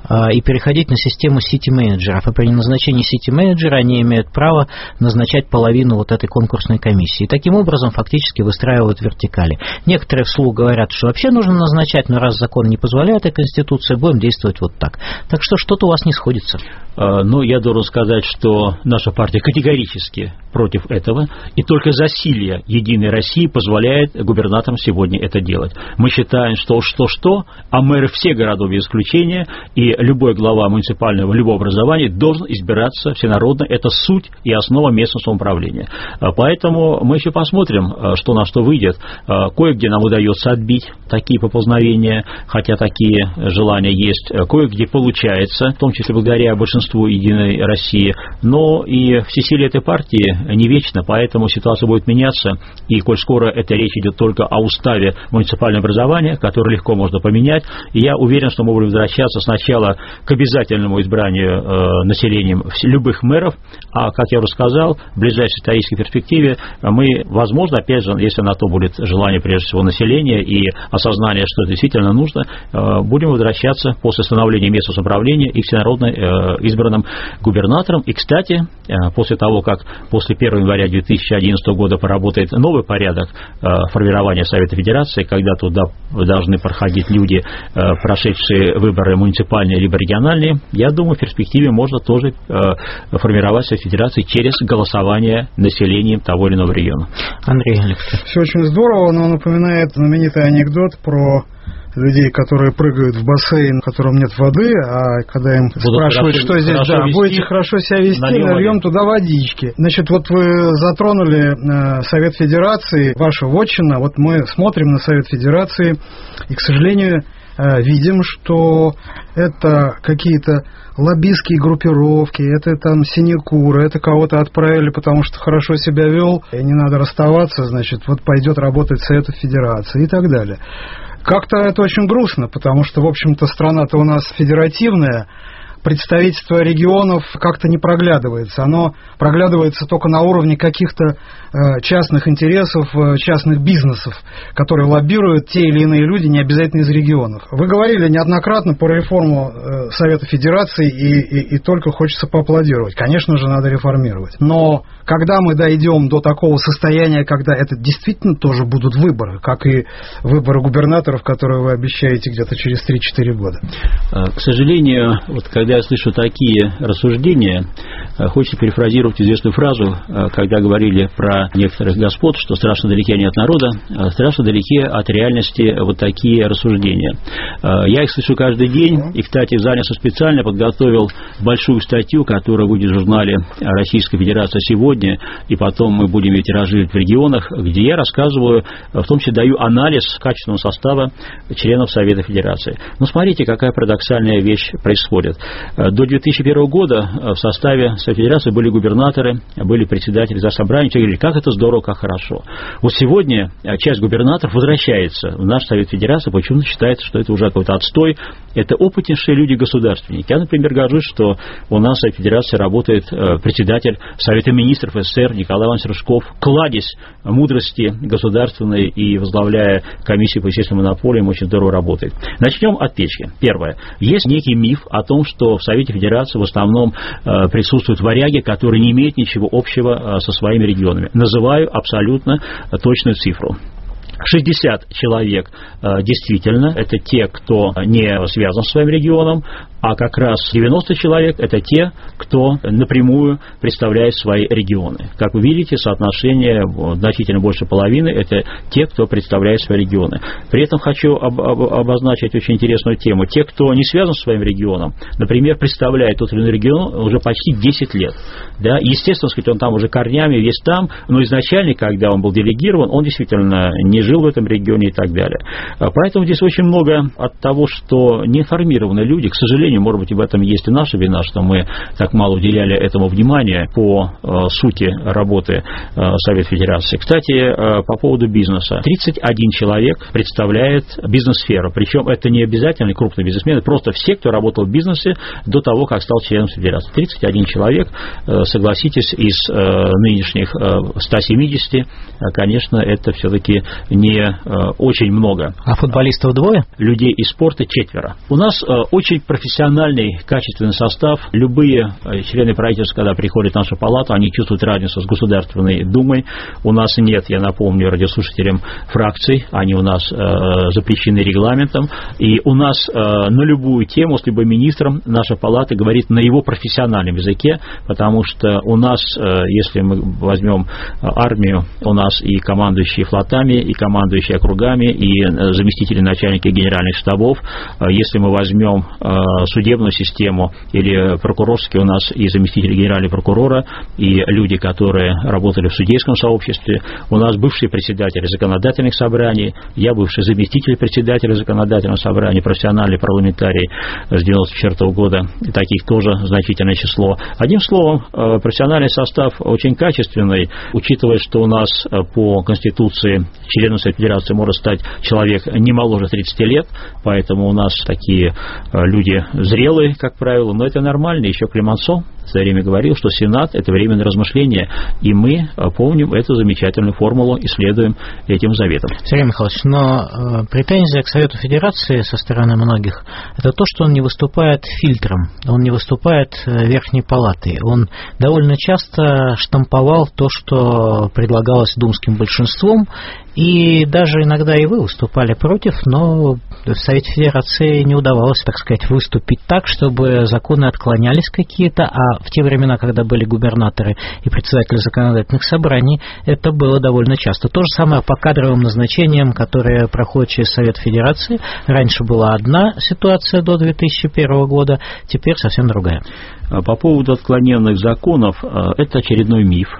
и переходить на систему сити-менеджеров. И при назначении сити-менеджера они имеют право назначать половину вот этой конкурсной комиссии. И таким образом фактически выстраивают вертикали. Некоторые вслух говорят, что вообще нужно назначать, но раз закон не позволяет и Конституция, будем действовать вот так. Так что что-то у вас не сходится. Ну, я должен сказать, что наша партия категорически против этого, и только засилье Единой России позволяет губернаторам сегодня это делать. Мы считаем, что что-что, а мэры всех городов без исключения, и любой глава муниципального любого образования должен избираться всенародно. Это суть и основа местного самоуправления. Поэтому мы еще посмотрим, что на что выйдет. Кое-где нам удается отбить такие поползновения, хотя такие желания есть. Кое-где получается, в том числе благодаря большинству единству Единой России, но и всесилие этой партии не вечно, поэтому ситуация будет меняться, и коль скоро эта речь идет только о уставе муниципального образования, который легко можно поменять, и я уверен, что мы будем возвращаться сначала к обязательному избранию населением любых мэров, а, как я уже сказал, в ближайшей исторической перспективе мы, возможно, опять же, если на то будет желание, прежде всего, населения и осознание, что это действительно нужно, будем возвращаться после становления мест самоуправления и к всенародно избранным губернаторам. И, кстати, после того, как после 1 января 2011 года поработает новый порядок формирования Совета Федерации, когда туда должны проходить люди, прошедшие выборы муниципальные либо региональные, я думаю, в перспективе можно тоже формировать Совет Федерации через голосование населением того или иного региона. Андрей Алексеевич. Все очень здорово, но напоминает знаменитый анекдот про людей, которые прыгают в бассейн, в котором нет воды, а когда им спрашивают, что здесь, будете хорошо себя вести, нальем туда водички. Значит, вот вы затронули Совет Федерации, ваша вотчина, вот мы смотрим на Совет Федерации, и, к сожалению, видим, что это какие-то лоббистские группировки, это там синекуры, это кого-то отправили, потому что хорошо себя вел, и не надо расставаться, значит, вот пойдет работать Совет Федерации и так далее. Как-то это очень грустно, потому что, в общем-то, страна-то у нас федеративная, представительство регионов как-то не проглядывается. Оно проглядывается только на уровне каких-то частных интересов, частных бизнесов, которые лоббируют те или иные люди, не обязательно из регионов. Вы говорили неоднократно по реформу Совета Федерации, и только хочется поаплодировать. Конечно же, надо реформировать. Но когда мы дойдем до такого состояния, когда это действительно тоже будут выборы, как и выборы губернаторов, которые вы обещаете где-то через 3-4 года? К сожалению, вот когда я слышу такие рассуждения, хочется перефразировать известную фразу, когда говорили про некоторых господ, что страшно далеки они от народа, страшно далеки от реальности вот такие рассуждения. Я их слышу каждый день, и, кстати, занялся специально, подготовил большую статью, которая выйдет в журнале «Российская Федерация сегодня», и потом мы будем ее тиражировать в регионах, где я рассказываю, в том числе даю анализ качественного состава членов Совета Федерации. Но смотрите, какая парадоксальная вещь происходит. До 2001 года в составе Совета Федерации были губернаторы, были председатели Заксобрания, все говорили, как это здорово, как хорошо. Вот сегодня часть губернаторов возвращается в наш Совет Федерации, почему-то считается, что это уже какой-то отстой. Это опытнейшие люди-государственники. Я, например, горжусь, что у нас в Совете Федерации работает председатель Совета Министров СССР Николай Иванович Рыжков, кладезь мудрости государственной, и, возглавляя комиссию по естественным монополиям, очень здорово работает. Начнем от печки. Первое. Есть некий миф о том, что в Совете Федерации в основном присутствуют варяги, которые не имеют ничего общего со своими регионами. Называю абсолютно точную цифру. 60 человек действительно это те, кто не связан с своим регионом, а как раз 90 человек это те, кто напрямую представляет свои регионы. Как вы видите, соотношение значительно больше половины это те, кто представляет свои регионы. При этом хочу обозначить очень интересную тему. Те, кто не связан с своим регионом, например, представляет тот или иной регион уже почти 10 лет. Да? Естественно, сказать, он там уже корнями весь там, но изначально, когда он был делегирован, он действительно не жил в этом регионе и так далее. Поэтому здесь очень много от того, что неинформированные люди, к сожалению, может быть, в этом есть и наша вина, что мы так мало уделяли этому внимания по сути работы Совета Федерации. Кстати, по поводу бизнеса. 31 человек представляет бизнес-сферу. Причем это не обязательно крупные бизнесмены, просто все, кто работал в бизнесе до того, как стал членом Федерации. 31 человек, согласитесь, из нынешних 170, конечно, это все-таки не очень много. А футболистов двое? Людей из спорта 4. У нас очень профессиональный, качественный состав. Любые члены правительства, когда приходят в нашу палату, они чувствуют разницу с Государственной Думой. У нас нет, я напомню радиослушателям, фракций, они у нас запрещены регламентом. И у нас на любую тему с любым министром наша палата говорит на его профессиональном языке, потому что у нас, если мы возьмем армию, у нас и командующие флотами, и командующие округами и заместители начальника генеральных штабов. Если мы возьмем судебную систему или прокурорские, у нас и заместители генерального прокурора, и люди, которые работали в судейском сообществе, у нас бывшие председатели законодательных собраний, я бывший заместитель председателя законодательного собрания, профессиональный парламентарий с 1994 года, таких тоже значительное число. Одним словом, профессиональный состав очень качественный, учитывая, что у нас по Конституции членом Совета Федерации может стать человек не моложе 30 лет, поэтому у нас такие люди зрелые, как правило, но это нормально. Еще Климансо в свое время говорил, что Сенат – это время на размышление, и мы помним эту замечательную формулу и следуем этим заветам. Сергей Михайлович, но претензия к Совету Федерации со стороны многих – это то, что он не выступает фильтром, он не выступает верхней палатой, он довольно часто штамповал то, что предлагалось думским большинством, и даже иногда и вы выступали против, но в Совете Федерации не удавалось, так сказать, выступить так, чтобы законы отклонялись какие-то, а в те времена, когда были губернаторы и председатели законодательных собраний, это было довольно часто. То же самое по кадровым назначениям, которые проходят через Совет Федерации. Раньше была одна ситуация до 2001 года, теперь совсем другая. По поводу отклоненных законов, это очередной миф.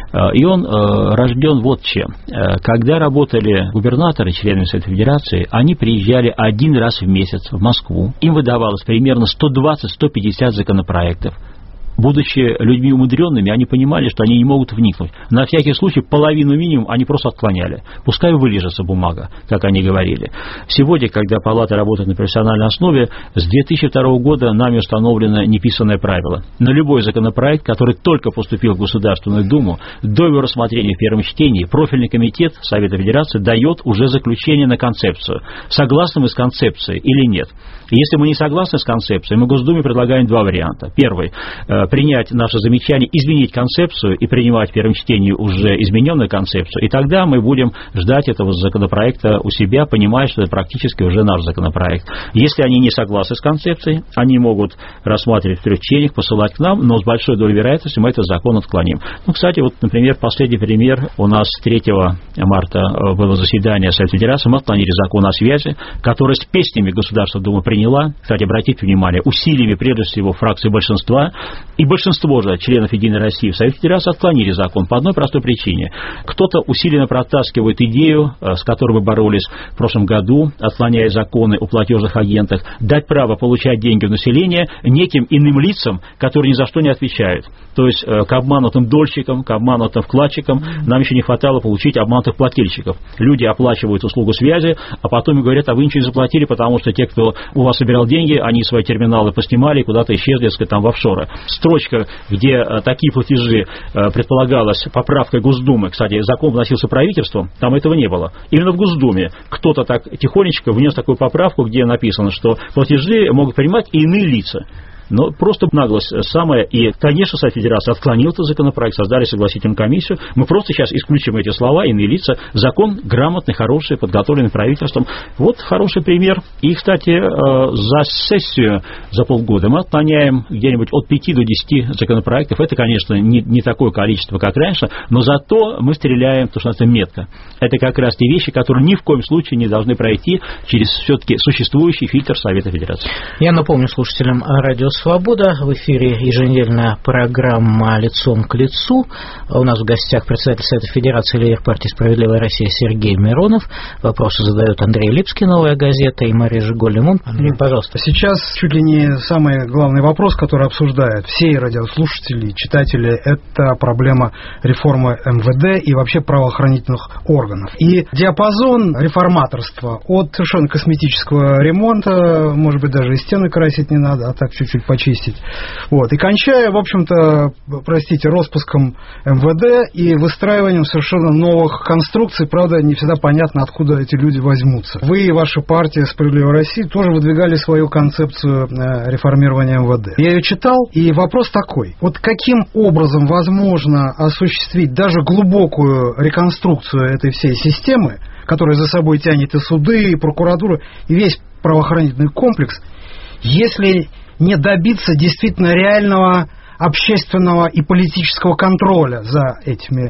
И он рожден вот чем. Когда работали губернаторы, члены Совета Федерации, они приезжали один раз в месяц в Москву. Им выдавалось примерно 120-150 законопроектов. Будучи людьми умудренными, они понимали, что они не могут вникнуть. На всякий случай половину минимум они просто отклоняли. Пускай вылежится бумага, как они говорили. Сегодня, когда палата работает на профессиональной основе, с 2002 года нами установлено неписанное правило. На любой законопроект, который только поступил в Государственную Думу, до его рассмотрения в первом чтении, профильный комитет Совета Федерации дает уже заключение на концепцию. Согласны мы с концепцией или нет? И если мы не согласны с концепцией, мы Госдуме предлагаем два варианта. Первый – принять наше замечание, изменить концепцию и принимать в первом чтении уже измененную концепцию. И тогда мы будем ждать этого законопроекта у себя, понимая, что это практически уже наш законопроект. Если они не согласны с концепцией, они могут рассматривать в трех чтениях, посылать к нам, но с большой долей вероятности мы этот закон отклоним. Ну, кстати, вот, например, последний пример. У нас 3 марта было заседание Совета Федерации, мы отклонили закон о связи, который с песнями Государственная Дума приняла. Кстати, обратите внимание, усилиями прежде всего фракции большинства. И большинство же членов «Единой России» в Совете Федерации отклонили закон по одной простой причине. Кто-то усиленно протаскивает идею, с которой мы боролись в прошлом году, отклоняя законы о платежных агентах, дать право получать деньги в население неким иным лицам, которые ни за что не отвечают. То есть к обманутым дольщикам, к обманутым вкладчикам нам еще не хватало получить обманутых плательщиков. Люди оплачивают услугу связи, а потом и говорят, а вы ничего не заплатили, потому что те, кто у вас собирал деньги, они свои терминалы поснимали и куда-то исчезли, так сказать, там в офшоры. Строчка, где такие платежи предполагалась поправкой Госдумы, кстати, закон вносился правительством, там этого не было. Именно в Госдуме кто-то так тихонечко внес такую поправку, где написано, что платежи могут принимать и иные лица. Но просто наглость самая. И, конечно, Совет Федерации отклонил этот законопроект, создали согласительную комиссию. Мы просто сейчас исключим эти слова, иные лица. Закон грамотный, хороший, подготовленный правительством. Вот хороший пример. И, кстати, за сессию, за полгода мы отклоняем где-нибудь от 5 до 10 законопроектов. Это, конечно, не такое количество, как раньше, но зато мы стреляем, то, что это метко. Это как раз те вещи, которые ни в коем случае не должны пройти через все-таки существующий фильтр Совета Федерации. Я напомню слушателям радио «Свобода». В эфире еженедельная программа «Лицом к лицу». У нас в гостях председатель Совета Федерации, лидер партии «Справедливая Россия» Сергей Миронов. Вопросы задают Андрей Липский, «Новая газета», и Мария Жигуль-Лимон. Андрей, пожалуйста. Сейчас чуть ли не самый главный вопрос, который обсуждают все радиослушатели, читатели, это проблема реформы МВД и вообще правоохранительных органов. И диапазон реформаторства от совершенно косметического ремонта, может быть, даже и стены красить не надо, а так чуть-чуть почистить. Вот. И кончая, в общем-то, простите, распуском МВД и выстраиванием совершенно новых конструкций. Правда, не всегда понятно, откуда эти люди возьмутся. Вы и ваша партия «Справедливая Россия» тоже выдвигали свою концепцию реформирования МВД. Я ее читал, и вопрос такой. Вот каким образом возможно осуществить даже глубокую реконструкцию этой всей системы, которая за собой тянет и суды, и прокуратуру, и весь правоохранительный комплекс, если не добиться действительно реального общественного и политического контроля за этими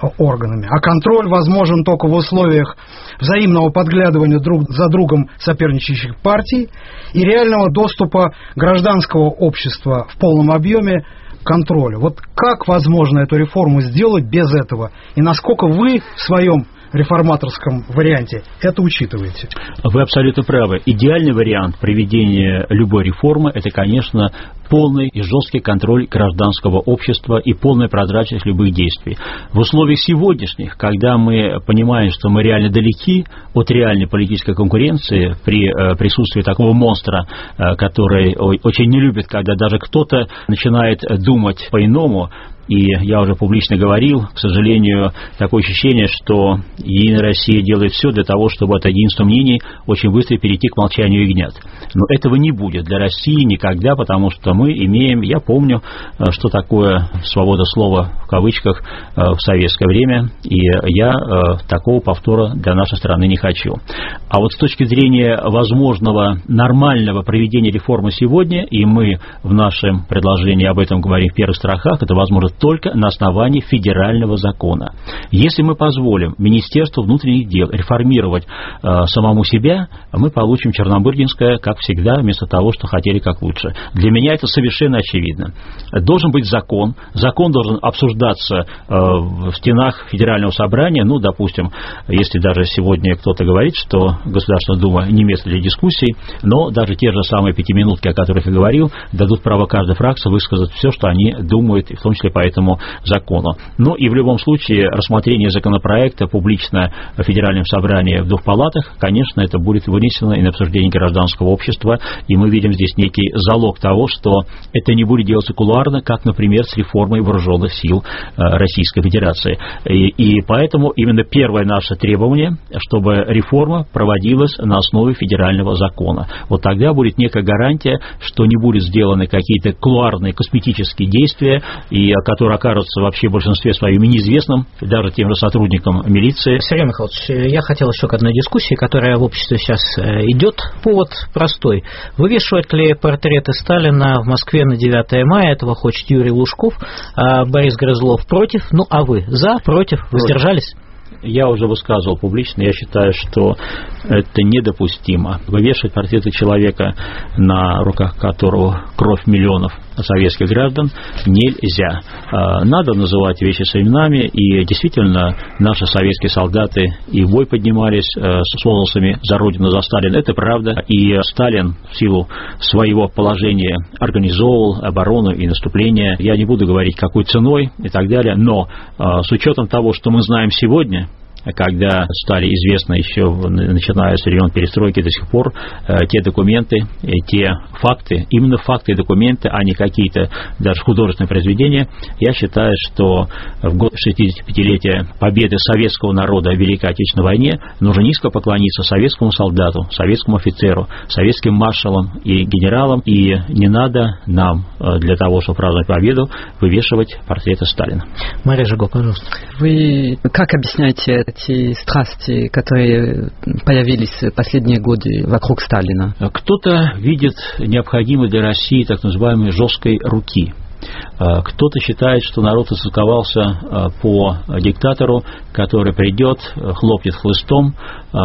органами. А контроль возможен только в условиях взаимного подглядывания друг за другом соперничающих партий и реального доступа гражданского общества в полном объеме к контролю. Вот как возможно эту реформу сделать без этого? И насколько вы в своем реформаторском варианте это учитываете? Вы абсолютно правы. Идеальный вариант проведения любой реформы – это, конечно, полный и жесткий контроль гражданского общества и полная прозрачность любых действий. В условиях сегодняшних, когда мы понимаем, что мы реально далеки от реальной политической конкуренции при присутствии такого монстра, который очень не любит, когда даже кто-то начинает думать по-иному, и я уже публично говорил, к сожалению, такое ощущение, что Единая Россия делает все для того, чтобы от единства мнений очень быстро перейти к молчанию ягнят. Но этого не будет для России никогда, потому что мы имеем, я помню, что такое свобода слова в кавычках в советское время, и я такого повтора для нашей страны не хочу. А вот с точки зрения возможного нормального проведения реформы сегодня, и мы в нашем предложении об этом говорим в первых строках, это возможно только на основании федерального закона. Если мы позволим Министерству внутренних дел реформировать самому себя, мы получим Чернобыльское, как всегда, вместо того, что хотели как лучше. Для меня это совершенно очевидно. Должен быть закон, закон должен обсуждаться в стенах Федерального собрания, ну, допустим, если даже сегодня кто-то говорит, что Государственная Дума не место для дискуссий, но даже те же самые пятиминутки, о которых я говорил, дадут право каждой фракции высказать все, что они думают, в том числе по этому закону. Ну и в любом случае рассмотрение законопроекта публично в Федеральном собрании в двух палатах, конечно, это будет вынесено и на обсуждение гражданского общества, и мы видим здесь некий залог того, что это не будет делаться кулуарно, как, например, с реформой вооруженных сил Российской Федерации. И поэтому именно первое наше требование, чтобы реформа проводилась на основе федерального закона. Вот тогда будет некая гарантия, что не будут сделаны какие-то кулуарные косметические действия, и которые окажутся вообще в большинстве своем неизвестным даже тем же сотрудникам милиции. Сергей Михайлович, я хотел еще к одной дискуссии, которая в обществе сейчас идет. Повод простой. Вывешивать ли портреты Сталина в Москве на 9 мая? Этого хочет Юрий Лужков, Борис Грызлов против. Ну, а вы за, против, воздержались? Я уже высказывал публично, я считаю, что это недопустимо. Вывешивать портреты человека, на руках которого кровь миллионов советских граждан, нельзя. Надо называть вещи своими именами, и действительно наши советские солдаты и в бой поднимались с возгласами «За Родину, за Сталина». Это правда, и Сталин в силу своего положения организовывал оборону и наступление. Я не буду говорить, какой ценой и так далее, но с учетом того, что мы знаем сегодня, когда стали известны еще, начиная с времен перестройки до сих пор, те документы, те факты, именно факты и документы, а не какие-то даже художественные произведения, я считаю, что в год 65-летия победы советского народа в Великой Отечественной войне нужно низко поклониться советскому солдату, советскому офицеру, советским маршалам и генералам, и не надо нам для того, чтобы праздновать победу, вывешивать портреты Сталина. Мария Жиго, пожалуйста. Вы как объясняете эти страсти, которые появились в последние годы вокруг Сталина? Кто-то видит необходимость для России так называемой жесткой руки. Кто-то считает, что народ истосковался по диктатору, который придет, хлопнет хлыстом,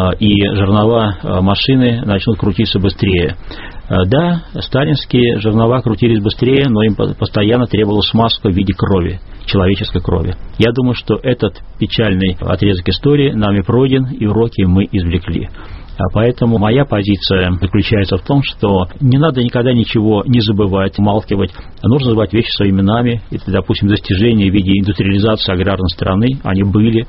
и жернова машины начнут крутиться быстрее. Да, сталинские жернова крутились быстрее, но им постоянно требовалась смазка в виде крови, человеческой крови. Я думаю, что этот печальный отрезок истории нами пройден, и уроки мы извлекли. Поэтому моя позиция заключается в том, что не надо никогда ничего не забывать, умалкивать. Нужно называть вещи своими именами. Это, допустим, достижения в виде индустриализации аграрной страны. Они были.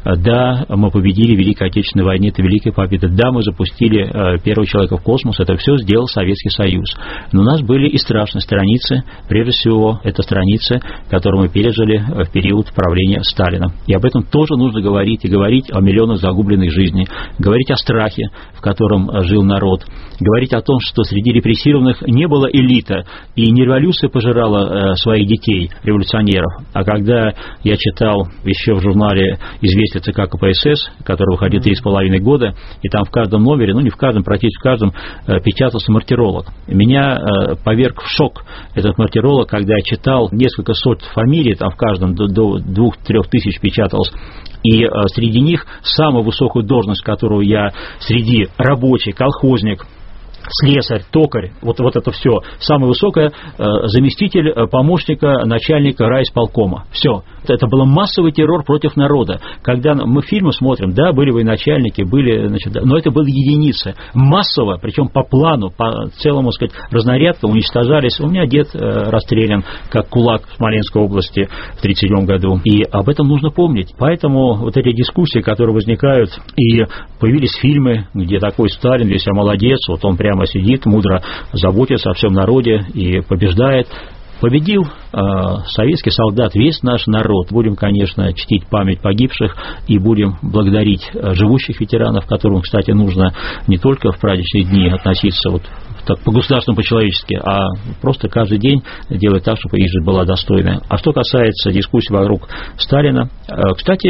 Да, мы победили в Великой Отечественной войне. Это великая победа. Да, мы запустили первого человека в космос. Это все сделал Советский Союз. Но у нас были и страшные страницы. Прежде всего, это страницы, которые мы пережили в период правления Сталина. И об этом тоже нужно говорить. И говорить о миллионах загубленных жизней. Говорить о страхе. в котором жил народ, говорить о том, что среди репрессированных не было элита, и не революция пожирала своих детей, революционеров, а когда я читал еще в журнале «Известия ЦК КПСС», который выходил 3,5 года, и там в каждом номере, не в каждом, практически в каждом, печатался мартиролог. Меня поверг в шок этот мартиролог, когда я читал несколько сотен фамилий, там в каждом до 2-3 тысяч печаталось, и среди них самую высокую должность, которую я среди рабочий, колхозник, слесарь, токарь, вот это все, самое высокое, заместитель помощника начальника райисполкома. Все. Это был массовый террор против народа. Когда мы фильмы смотрим, да, были военачальники, были, но это были единицы. Массово, причем по плану, по целому, разнарядкам уничтожались. У меня дед расстрелян, как кулак в Смоленской области в 1937 году. И об этом нужно помнить. Поэтому вот эти дискуссии, которые возникают, и появились фильмы, где такой Сталин, весь молодец, вот он прямо сидит, мудро заботится о всем народе и побеждает. Победил советский солдат, весь наш народ. Будем, конечно, чтить память погибших и будем благодарить живущих ветеранов, которым, кстати, нужно не только в праздничные дни относиться вот так по-государственному, по-человечески, а просто каждый день делать так, чтобы их жизнь была достойная. А что касается дискуссий вокруг Сталина, кстати,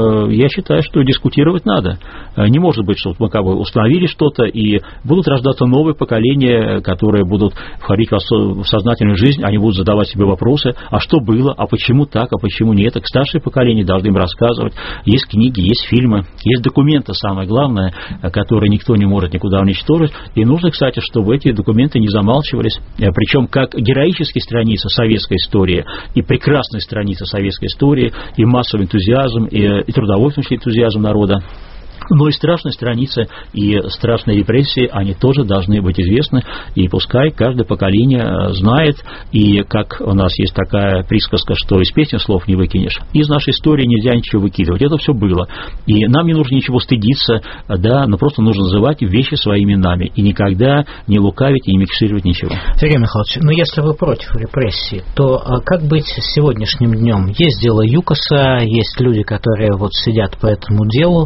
я считаю, что дискутировать надо. Не может быть, что мы как бы установили что-то, и будут рождаться новые поколения, которые будут входить в сознательную жизнь, они будут задавать себе вопросы, а что было, а почему так, а почему нет. Так старшее поколение должны им рассказывать. Есть книги, есть фильмы, есть документы, самое главное, которые никто не может никуда уничтожить. И нужно, кстати, чтобы эти документы не замалчивались. Причем как героические страницы советской истории и прекрасные страницы советской истории, и массовый энтузиазм, и трудовой, в том числе, энтузиазм народа. Но и страшные страницы, и страшные репрессии, они тоже должны быть известны, и пускай каждое поколение знает, и как у нас есть такая присказка, что из песни слов не выкинешь, из нашей истории нельзя ничего выкидывать, это все было, и нам не нужно ничего стыдиться, да, но просто нужно называть вещи своими именами, и никогда не лукавить и не микшировать ничего. Сергей Михайлович, если вы против репрессий, то как быть с сегодняшним днем? Есть дело ЮКОСа, есть люди, которые вот сидят по этому делу,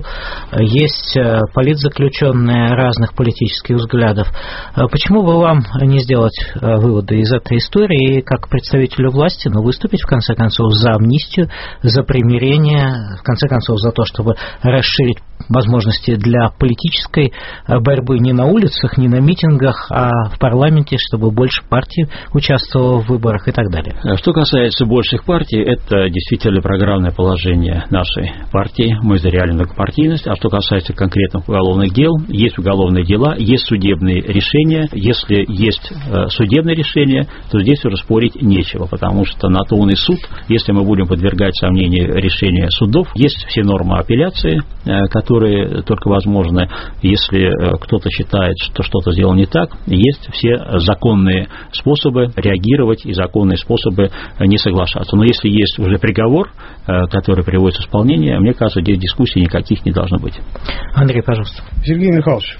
есть политзаключенные разных политических взглядов. Почему бы вам не сделать выводы из этой истории и как представителю власти, выступить, в конце концов, за амнистию, за примирение, в конце концов, за то, чтобы расширить возможности для политической борьбы не на улицах, не на митингах, а в парламенте, чтобы больше партий участвовало в выборах и так далее? Что касается больших партий, это действительно программное положение нашей партии. Мы за реальную многопартийность. А что касается конкретных уголовных дел, есть уголовные дела, есть судебные решения. Если есть судебное решение, то здесь уже спорить нечего, потому что на то он и суд. Если мы будем подвергать сомнению решения судов, есть все нормы апелляции, которые только возможны, если кто-то считает, что что-то сделано не так, есть все законные способы реагировать и законные способы не соглашаться. Но если есть уже приговор, который приводится в исполнение, мне кажется, здесь дискуссий никаких не должно быть. Андрей, пожалуйста. Сергей Михайлович,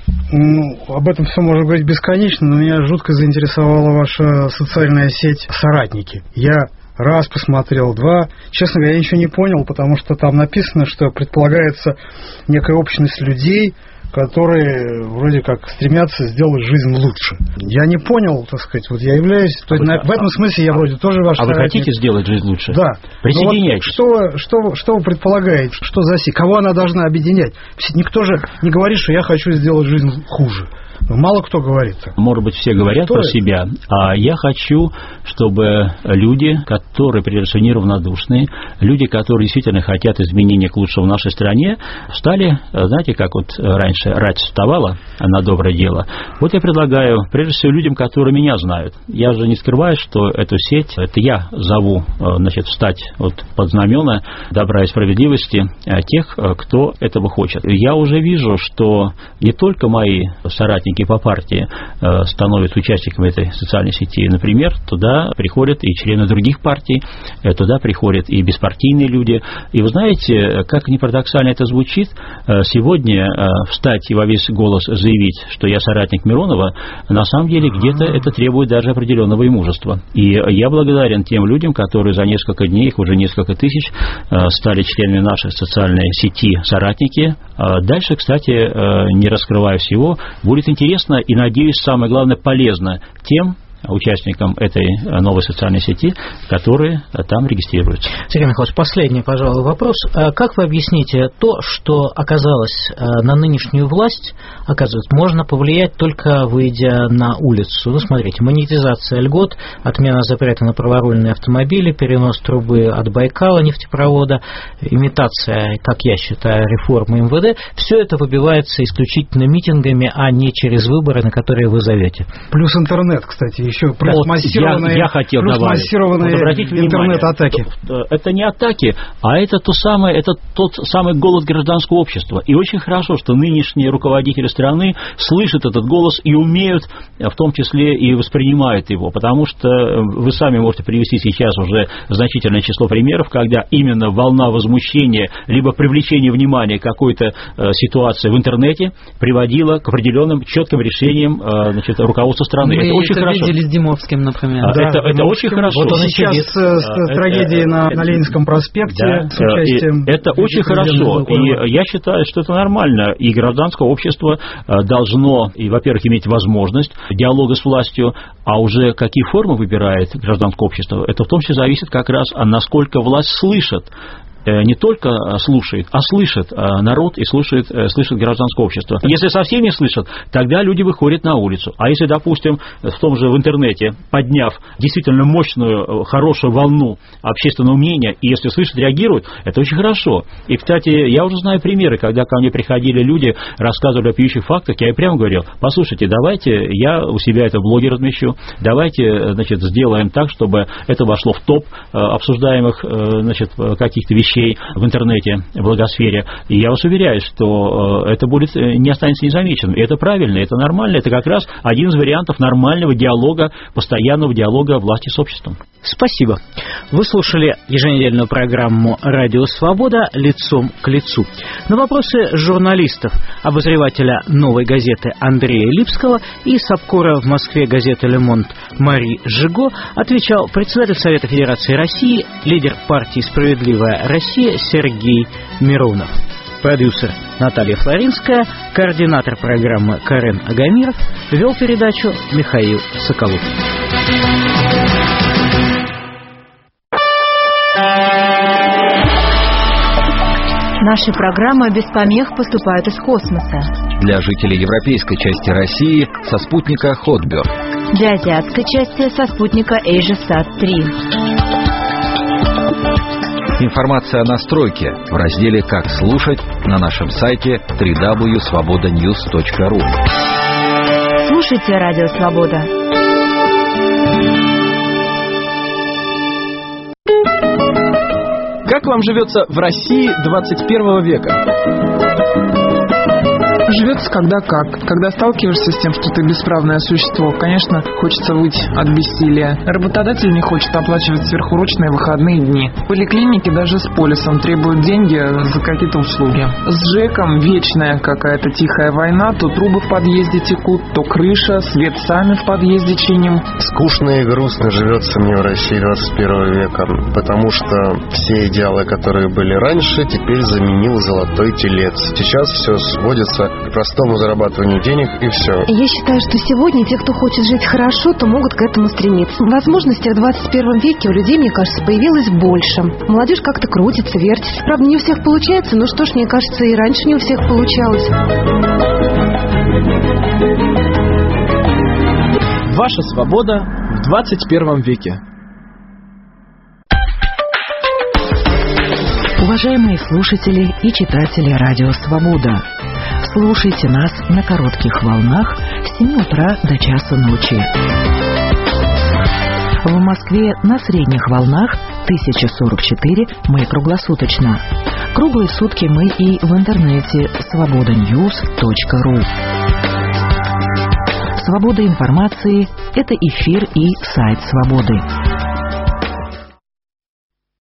об этом все можно говорить бесконечно, но меня жутко заинтересовала ваша социальная сеть «Соратники». Я раз посмотрел, два. Честно говоря, я ничего не понял, потому что там написано, что предполагается некая общность людей, которые вроде как стремятся сделать жизнь лучше. Я не понял, так сказать, вот я являюсь... То есть в этом смысле я вроде тоже ваш соратник. А вы хотите сделать жизнь лучше? Да. Присоединяйтесь. Что вы предполагаете? Что за сеть? Кого она должна объединять? Никто же не говорит, что я хочу сделать жизнь хуже. Мало кто говорит. Может быть, все говорят про себя, а я хочу, чтобы люди, которые прежде всего неравнодушные, люди, которые действительно хотят изменения к лучшему в нашей стране, стали, знаете, как вот раньше рать вставала на доброе дело. Вот я предлагаю, прежде всего, людям, которые меня знают. Я же не скрываю, что эту сеть, это я зову, встать вот под знамена добра и справедливости тех, кто этого хочет. Я уже вижу, что не только мои соратники соратники по партии становятся участниками этой социальной сети, например, туда приходят и члены других партий, туда приходят и беспартийные люди. И вы знаете, как ни парадоксально это звучит, сегодня встать и во весь голос заявить, что я соратник Миронова, на самом деле где-то это требует даже определенного и мужества. И я благодарен тем людям, которые за несколько дней, их уже несколько тысяч, стали членами нашей социальной сети «Соратники». Дальше, кстати, не раскрывая всего, будет интересно и, надеюсь, самое главное, полезно тем участникам этой новой социальной сети, которые там регистрируются. Сергей Михайлович, последний, пожалуй, вопрос. Как вы объясните то, что оказалось на нынешнюю власть, оказывается, можно повлиять только выйдя на улицу? Ну, смотрите, монетизация льгот, отмена запрета на праворульные автомобили, перенос трубы от Байкала нефтепровода, имитация, как я считаю, реформы МВД, все это выбивается исключительно митингами, а не через выборы, на которые вы зовете. Плюс интернет, кстати, еще плюс массированные, я хотел добавить. интернет-атаки. Это не атаки, а это тот самый голос гражданского общества. И очень хорошо, что нынешние руководители страны слышат этот голос и умеют, в том числе и воспринимают его, потому что вы сами можете привести сейчас уже значительное число примеров, когда именно волна возмущения либо привлечения внимания к какой-то ситуации в интернете приводила к определенным четким решениям руководства страны. Мы это очень хорошо. С Димовским, например. Это очень хорошо. Вот он сейчас с трагедией на Ленинском проспекте с участием. Это очень хорошо. И я считаю, что это нормально. И гражданское общество должно, во-первых, иметь возможность диалога с властью, а уже какие формы выбирает гражданское общество, это в том числе зависит как раз, насколько власть слышит. Не только слушает, а слышит народ и слышит гражданское общество. Если совсем не слышат, тогда люди выходят на улицу. А если, допустим, в том же в интернете, подняв действительно мощную, хорошую волну общественного мнения, и если слышат, реагируют, это очень хорошо. И, кстати, я уже знаю примеры, когда ко мне приходили люди, рассказывали о пьющих фактах, я и прямо говорил: послушайте, давайте я у себя это в блоге размещу, давайте, сделаем так, чтобы это вошло в топ обсуждаемых, каких-то вещей в интернете, в благосфере. И я вас уверяю, что это не останется незамеченным. И это правильно, это нормально. Это как раз один из вариантов нормального диалога, постоянного диалога власти с обществом. Спасибо. Вы слушали еженедельную программу «Радио Свобода. Лицом к лицу». На вопросы журналистов, обозревателя «Новой газеты» Андрея Липского и сапкора в Москве газеты «Ле Монт» Мари Жиго отвечал председатель Совета Федерации России, лидер партии «Справедливая Россия» Сергей Миронов. Продюсер Наталья Флоринская, координатор программы Карен Агамиров, вел передачу Михаил Соколов. Наши программы без помех поступают из космоса. Для жителей европейской части России со спутника Хотберг. Для азиатской части со спутника AsiaSat-3. Информация о настройке в разделе «Как слушать» на нашем сайте www.svobodanews.ru. Слушайте Радио Свобода. Как вам живется в России 21 века? Живется когда как. Когда сталкиваешься с тем, что ты бесправное существо, конечно, хочется выйти от бессилия. Работодатель не хочет оплачивать сверхурочные выходные дни. Поликлиники даже с полисом требуют деньги за какие-то услуги. С ЖЭКом вечная какая-то тихая война. То трубы в подъезде текут, то крыша, свет сами в подъезде чиним. Скучно и грустно живется мне в России 21 века, потому что все идеалы, которые были раньше, теперь заменил золотой телец. Сейчас все сводится к простому зарабатыванию денег и все. Я считаю, что сегодня те, кто хочет жить хорошо, то могут к этому стремиться. Возможностей в 21 веке у людей, мне кажется, появилось больше. Молодежь как-то крутится, вертится. Правда, не у всех получается, но что ж, мне кажется, и раньше не у всех получалось. Ваша свобода в 21 веке. Уважаемые слушатели и читатели Радио Свобода, слушайте нас на коротких волнах с 7 утра до часа ночи. В Москве на средних волнах 1044 мы круглосуточно. Круглые сутки мы и в интернете svobodanews.ru. Свобода информации – это эфир и сайт «Свободы».